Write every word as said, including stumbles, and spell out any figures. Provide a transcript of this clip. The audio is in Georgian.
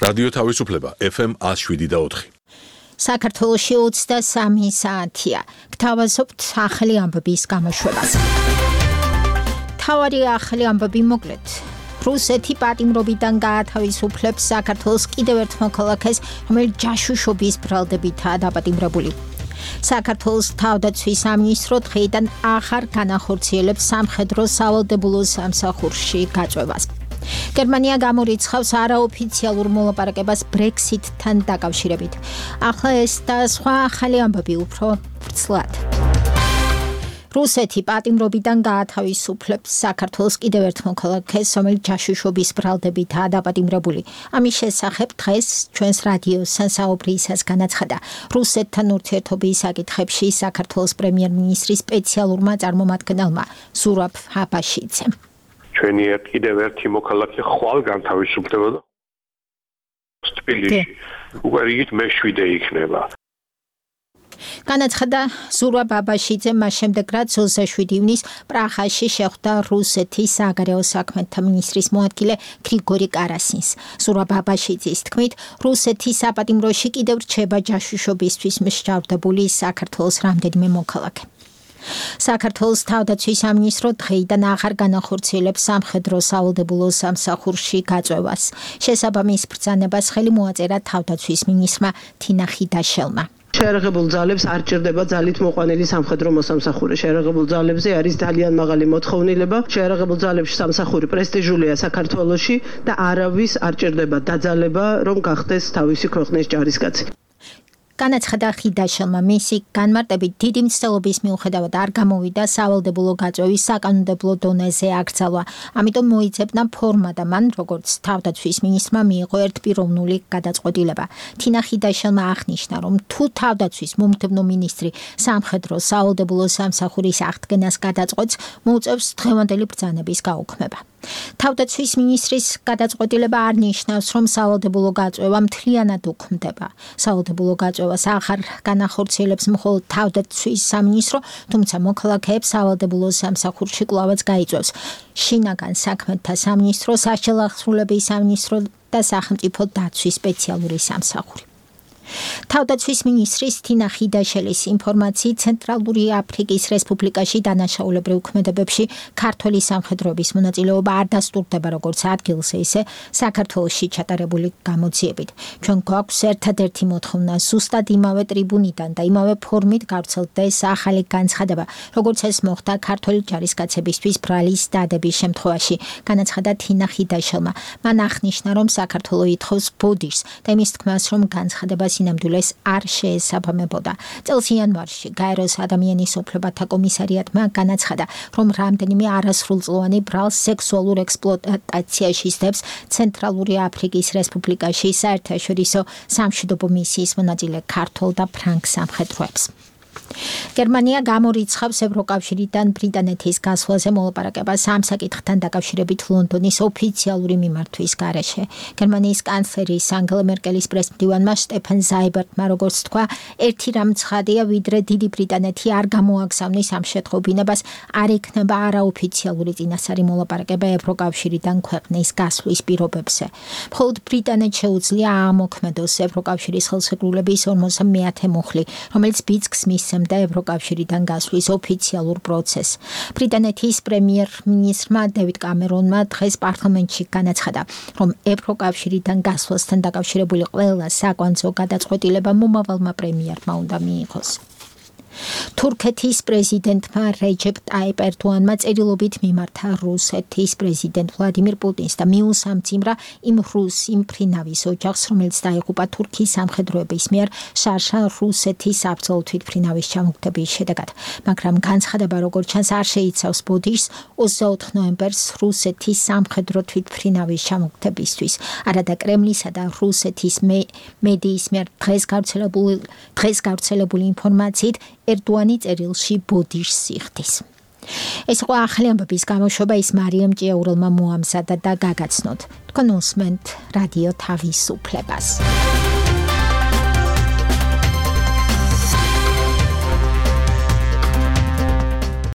რადიო თავისუფლება ეფ ემ one oh seven და four. საქართველოში ოცდასამი საათია. გთავაზობთ ახალი ამბების გამოშვებას. თავარი ახალი ამბები მოკლედ. რუსეთი პატიმრობიდან გაათავისუფლებს საქართველოს კიდევ ერთ მოქალაქეს, რომელიც ჯაშუშობის ბრალდებითაა დაპატიმრებული. საქართველოს თავდაცვის სამინისტრო დღეიდან აღარ განახორციელებს სამხედრო სავალდებულო სამსახურში გაწვევას. გერმანია გამორიცხავს არაოფიციალურ მოლაპარაკებას ბრექსიტთან დაკავშირებით. ახლა ეს და სხვა ახალი ამბები უფრო ვრცლად. რუსეთი პატიმრობიდან გაათავისუფლებს საქართველოს კიდევ ერთ მოქალაქეს, რომელიც ჯაშუშობის ბრალდებითაა დაპატიმრებული. ამის შესახებ დღეს ჩვენს რადიოსთან საუბრისას განაცხადა რუსეთთან ურთიერთობის საკითხებში საქართველოს პრემიერ-მინისტრის სპეციალურმა წარმომადგენელმა ზურაბ აბაშიძემ. ჩვენი კიდევ ერთი მოქალაქე ხვალ განთავისუფლებოდა თბილისში. უკვე რიგით მეშვიდე იქნება. განაცხადა ზურაბ აბაშიძემ მას შემდეგ, რაც ოცდაშვიდი ივნის პრაღაში შეხვდა რუსეთის საგარეო საქმეთა მინისტრის მოადგილე გრიგორი კარასინს. ზურაბ აბაშიძის თქმით, რუსეთის საპატიმროში კიდევ რჩება ჯაშუშობისთვის მსჯავრდებული საქართველოს რამდენიმე მოქალაქე. საქართველოს თავდაცვის სამინისტრო დღეიდან აღარ განახორციელებს სამხედრო სავალდებულო სამსახურში გაწვევას. შესაბამის ბრძანებას ხელი მოაწერა თავდაცვის მინისტრმა თინა ხიდაშელმა. შეიარაღებულ ძალებს არ ჭირდება ძალით მოყვანილი სამხედრო მოსამსახური. შეიარაღებულ ძალებზე არის ძალიან მაღალი მოთხოვნილება. შეიარაღებულ ძალებში სამსახური პრესტიჟულია საქართველოში და არავის არ ჭირდება დაძალება, რომ გახდეს თავისი ქვეყნის ჯარისკაცი. განაცხადა ხიდაშელმა, მისი განმარტებით დიდი მცდელობის მიუხედავად არ გამოვიდა სავალდებულო გაწვევის საკანონმდებლო დონეზე აკრძალვა. ამიტომ მოიძებნა ფორმა და მან, როგორც თავდაცვის მინისტრმა, მიიღო ერთპიროვნული გადაწყვეტილება. თინა ხიდაშელმა აღნიშნა, რომ თუ თავდაცვის მომდევნო მინისტრი სამხედრო სავალდებულო სამსახურის აღდგენას გადაწყვეტს, მოუწევს დღევანდელი ბრძანების გაუქმება. თავდაცვის მინისტრის გადაწყვეტილება არ ნიშნავს, რომ სავალდებულო გაწვევა მთლიანად უქმდება. სავალდებულო გაწვევას აღარ განახორციელებს მხოლოდ თავდაცვის სამინისტრო, თუმცა მოქალაქეებს სავალდებულო სამსახურში კვლავაც გაიწვევს შინაგან საქმეთა სამინისტრო, სასჯელ აღსრულების სამინისტრო და სახელმწიფო დაცვის სპეციალური სამსახური. თავდაცვის მინისტრის თინა ხიდაშელის ინფორმაციით, ცენტრალური აფრიკის რესპუბლიკაში დანაშაულებრივ ქმედებებში ქართველი სამხედროების მონაწილეობა არ დასტურდება როგორც ადგილზე, ისე საქართველოში ჩატარებული გამოძიებით. ჩვენ გვაქვს ერთადერთი მოთხოვნა ზუსტად იმავე ტრიბუნიდან და იმავე ფორმით გავრცელდეს ახალი განცხადება, როგორც ეს მოხდა ქართველი ჯარისკაცებისთვის ბრალის დადების შემთხვევაში, განაცხადა თინა ხიდაშელმა. მან აღნიშნა, რომ საქართველო ითხოვს ბოდიშს და იმის თქმას, რომ განცხადება სინამდვილეს არ შეესაბამებოდა. წელს იანვარში გაეროს ადამიანის უფლებათა კომისარიატმა განაცხადა, რომ რამდენიმე არასრულწლოვანი ბრალს სექსუალურ ექსპლუატაციაში სდევს ცენტრალური აფრიკის რესპუბლიკაში საერთაშორისო სამშვიდობო მისიის მონაწილე ქართულ და ფრანგ სამხედროებს. გერმანია გამორიცხავს ევროკავშირიდან ბრიტანეთის გასვლაზე მოლაპარაკებას ამ საკითხთან დაკავშირებით ლონდონის ოფიციალური მიმართვის გარეშე. გერმანიის კანცლერის ანგელა მერკელის პრესმდივანმა შტეფან ზაიბერტმა როგორც თქვა, ერთი რამ ცხადია, ვიდრე დიდი ბრიტანეთი არ გამოაგზავნის ამ შეთხობინებას, არ იქნება არაოფიციალური წინასწარი მოლაპარაკება ევროკავშირიდან ქვეყნის გასვლის პირობებზე. მხოლოდ ბრიტანეთს შეუძლია აამოქმედოს ევროკავშირის ხელშეკრულების ორმოცდამეათე მუხლი, რომელიც ბიძგს მისცემს და ევროკავშირიდან გასვლის ოფიციალურ პროცესს. ბრიტანეთის პრემიერ-მინისტრმა დევიდ კამერონმა დღეს პარლამენტში განაცხადა, რომ ევროკავშირიდან გასვლასთან დაკავშირებული ყველა საკვანძო გადაწყვეტილება მომავალმა პრემიერმა უნდა მიიღოს. თურქეთის პრეზიდენტმა რეჯეპ ტაიპ ერდოანმა წერილობით მიმართა რუსეთის პრეზიდენტ ვლადიმირ პუტინს და მიუსამძიმრა იმ რუს იმფრინავის ოჯახს, რომელიც დაიღუპა თურქიის სამხედროების მიერ შარშა რუსეთის საბრძოლო თვითმფრინავის ჩამოგდების შედეგად. მაგრამ განცხადება, როგორც ჩანს, არ შეიცავს ბოდიშს ოცდაოთხ ნოემბერს რუსეთის სამხედრო თვითმფრინავის ჩამოგდებისთვის. არადა კრემლისა და რუსეთის მედიის მიერ დღეს გავრცელებული დღეს გავრცელებული ინფორმაციით ერდოანი წერილში ბოდიშს იხდის. ეს იყო ახალი ამბების გამოშვება, ის მარიამ ჭიაურელმა მოამზადა და გაგაცნოთ. თქვენ უსმენთ რადიო თავისუფლებას.